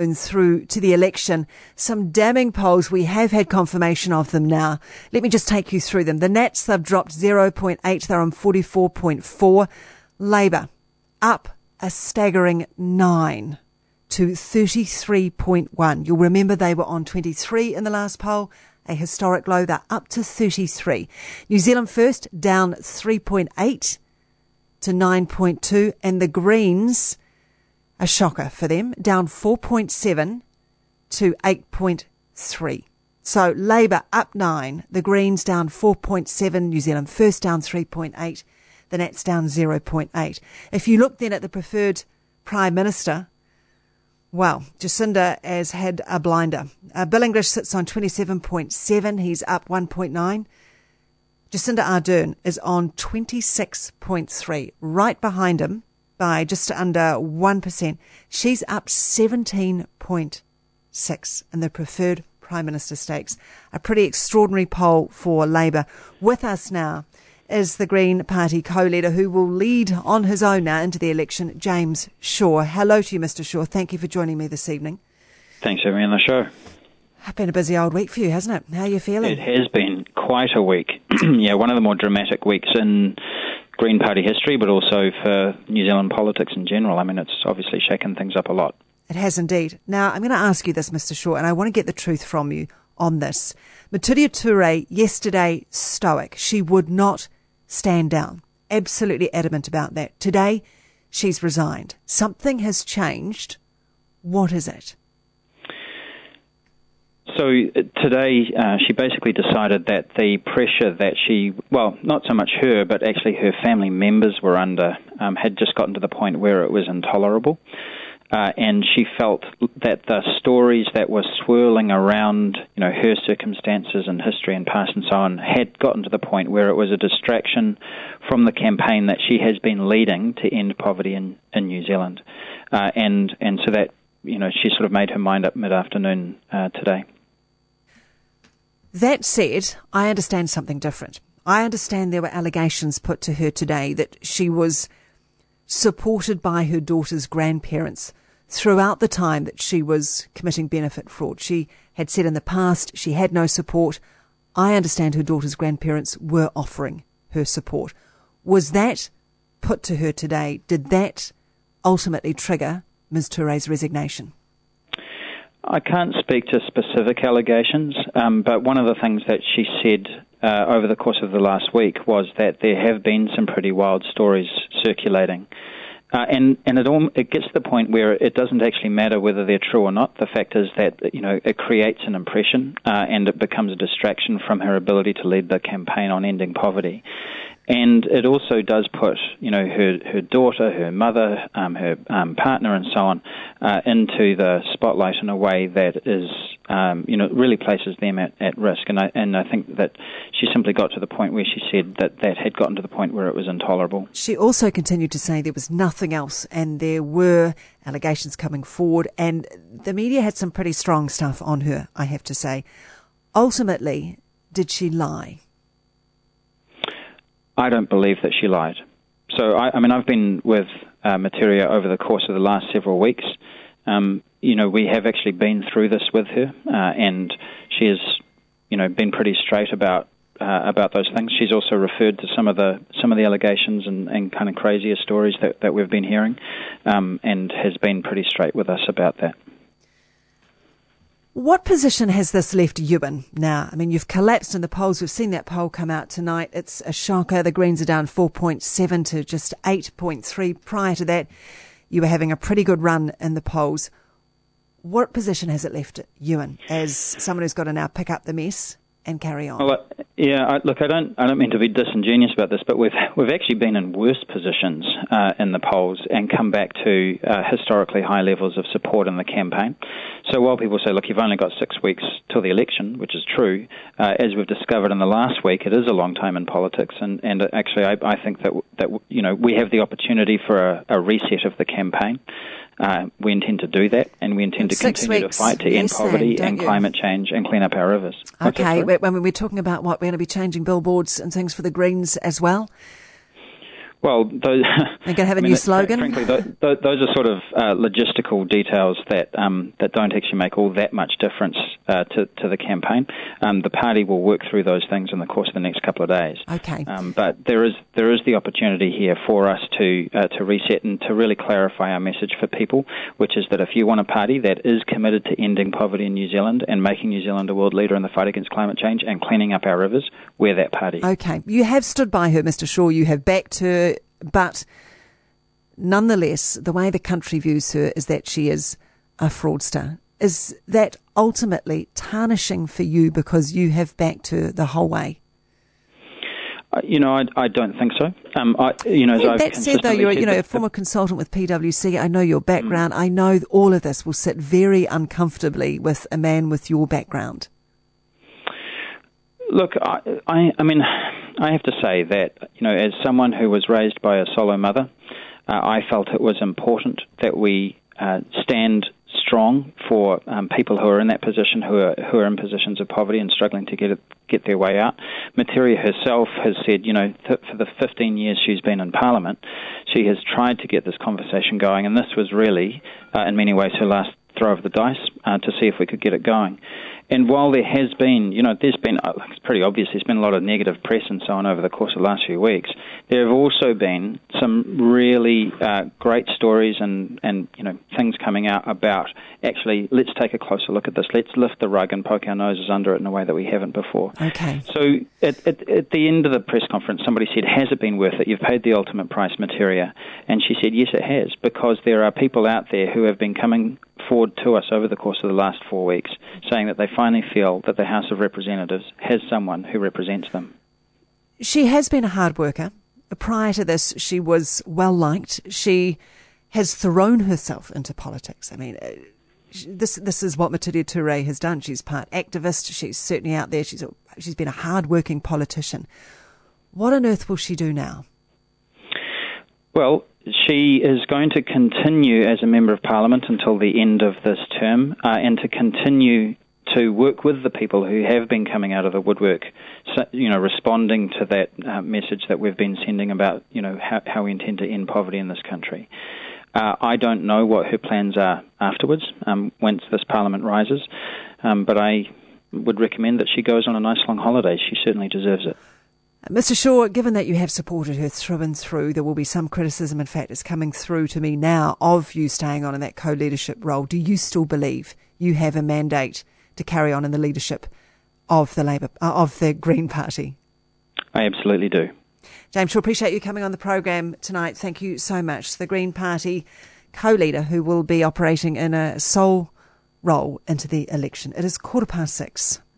through to the election. Some damning polls. We have had confirmation of them now. Let me just take you through them. The Nats, they've dropped 0.8. They're on 44.4. Labour up a staggering 9 to 33.1. You'll remember they were on 23 in the last poll, a historic low. They're up to 33. New Zealand First down 3.8 to 9.2. And the Greens, a shocker for them, down 4.7 to 8.3. So Labour up 9, the Greens down 4.7, New Zealand First down 3.8, the Nats down 0.8. If you look then at the preferred Prime Minister, well, Jacinda has had a blinder. Bill English sits on 27.7, he's up 1.9. Jacinda Ardern is on 26.3, right behind him by just under 1%. She's up 17.6 in the preferred Prime Minister stakes. A pretty extraordinary poll for Labour. With us now is the Green Party co-leader who will lead on his own now into the election, James Shaw. Hello to you, Mr. Shaw. Thank you for joining me this evening. Thanks for having me on the show. It's been a busy old week for you, hasn't it? How are you feeling? It has been quite a week. Yeah, one of the more dramatic weeks in Green Party history, but also for New Zealand politics in general. I mean, it's obviously shaken things up a lot. It has indeed. Now, I'm going to ask you this, Mr. Shaw, and I want to get the truth from you on this. Maturia Ture, yesterday, stoic. She would not stand down. Absolutely adamant about that. Today, she's resigned. Something has changed. What is it? So today, she basically decided that the pressure that not so much her, but actually her family members were under, had just gotten to the point where it was intolerable. And she felt that the stories that were swirling around, her circumstances and history and past and so on, had gotten to the point where it was a distraction from the campaign that she has been leading to end poverty in New Zealand. And so that, she sort of made her mind up mid-afternoon today. That said, I understand something different. I understand there were allegations put to her today that she was supported by her daughter's grandparents throughout the time that she was committing benefit fraud. She had said in the past she had no support. I understand her daughter's grandparents were offering her support. Was that put to her today? Did that ultimately trigger Ms. Ture's resignation? I can't speak to specific allegations, but one of the things that she said over the course of the last week was that there have been some pretty wild stories circulating. And it gets to the point where it doesn't actually matter whether they're true or not. The fact is that, it creates an impression and it becomes a distraction from her ability to lead the campaign on ending poverty. And it also does put, her daughter, her mother, her partner and so on into the spotlight in a way that is, really places them at risk. And I think that she simply got to the point where she said that had gotten to the point where it was intolerable. She also continued to say there was nothing else and there were allegations coming forward, and the media had some pretty strong stuff on her, I have to say. Ultimately, did she lie? I don't believe that she lied. So, I've been with Maturia over the course of the last several weeks. We have actually been through this with her, and she has, been pretty straight about those things. She's also referred to some of the allegations and kind of crazier stories that we've been hearing, and has been pretty straight with us about that. What position has this left you in now? I mean, you've collapsed in the polls. We've seen that poll come out tonight. It's a shocker. The Greens are down 4.7 to just 8.3. Prior to that, you were having a pretty good run in the polls. What position has it left you in as someone who's got to now pick up the mess and carry on? Well, I don't mean to be disingenuous about this, but we've actually been in worse positions in the polls and come back to historically high levels of support in the campaign. So while people say, look, you've only got 6 weeks till the election, which is true, as we've discovered in the last week, it is a long time in politics, and actually I think that we have the opportunity for a reset of the campaign. We intend to do that, and we intend to continue to fight to end poverty and climate change and clean up our rivers. Okay, when we're talking about what, we're going to be changing billboards and things for the Greens as well? Well, those, they're going to have a new slogan. Frankly, those are sort of logistical details that don't actually make all that much difference to the campaign. The party will work through those things in the course of the next couple of days. Okay. But there is the opportunity here for us to reset and to really clarify our message for people, which is that if you want a party that is committed to ending poverty in New Zealand and making New Zealand a world leader in the fight against climate change and cleaning up our rivers, we're that party. Okay. You have stood by her, Mr. Shaw. You have backed her. But nonetheless, the way the country views her is that she is a fraudster. Is that ultimately tarnishing for you because you have backed her the whole way? I don't think so. That said, though, you're a former consultant with PwC. I know your background. I know all of this will sit very uncomfortably with a man with your background. Look, I mean, I have to say that, as someone who was raised by a solo mother, I felt it was important that we stand strong for people who are in that position, who are in positions of poverty and struggling to get their way out. Materia herself has said, for the 15 years she's been in Parliament, she has tried to get this conversation going, and this was really, in many ways, her last throw of the dice to see if we could get it going. And while there has been, it's pretty obvious, there's been a lot of negative press and so on over the course of the last few weeks, there have also been some really great stories and things coming out about, actually, let's take a closer look at this. Let's lift the rug and poke our noses under it in a way that we haven't before. Okay. So at the end of the press conference, somebody said, has it been worth it? You've paid the ultimate price, Materia. And she said, yes, it has, because there are people out there who have been coming forward to us over the course of the last 4 weeks, saying that they finally feel that the House of Representatives has someone who represents them. She has been a hard worker. Prior to this, she was well liked. She has thrown herself into politics. I mean, this is what Materia Ture has done. She's part activist. She's certainly out there. She's been a hard-working politician. What on earth will she do now? Well, she is going to continue as a Member of Parliament until the end of this term and to continue to work with the people who have been coming out of the woodwork, responding to that message that we've been sending about, how we intend to end poverty in this country. I don't know what her plans are afterwards, once this Parliament rises, but I would recommend that she goes on a nice long holiday. She certainly deserves it. Mr. Shaw, given that you have supported her through and through, there will be some criticism, in fact, is coming through to me now of you staying on in that co-leadership role. Do you still believe you have a mandate to carry on in the leadership of the Green Party? I absolutely do. James Shaw, appreciate you coming on the program tonight. Thank you so much. The Green Party co-leader who will be operating in a sole role into the election. It is 6:15.